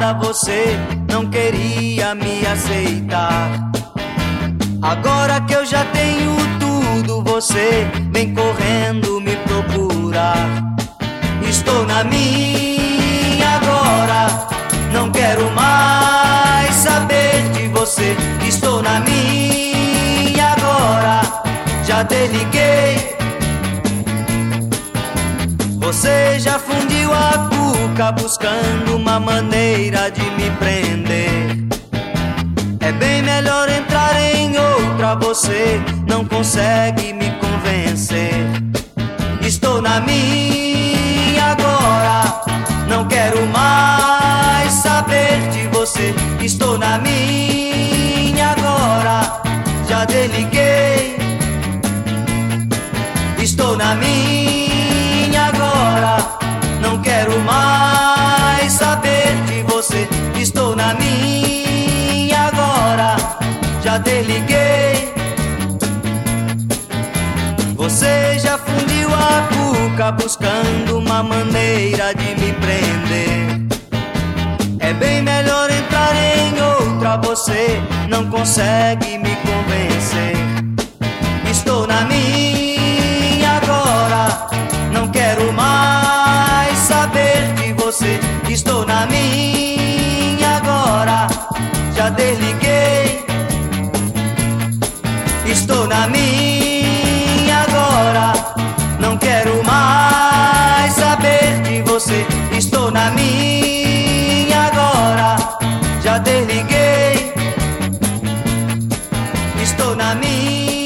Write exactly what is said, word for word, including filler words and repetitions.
namorada, você não queria me aceitar. Agora que eu já tenho tudo, você vem correndo me procurar. Estou na minha agora, não quero mais saber de você. Estou na minha agora, já desliguei. Você já fundiu a cuca buscando uma maneira de me prender. É bem melhor entrar em outra, você não consegue me convencer. Estou na minha agora, não quero mais saber de você. Estou na minha agora, já desliguei. Estou na minha agora, não quero mais saber de você. Estou na minha agora, já desliguei. Você já fundiu a cuca buscando uma maneira de me prender. É bem melhor entrar em outra, você não consegue me convencer. Estou na minha agora, não quero mais saber de você. Estou na minha agora, já desliguei. Estou na minha agora, não quero mais saber de você. Estou na minha agora, já desliguei. Estou na minha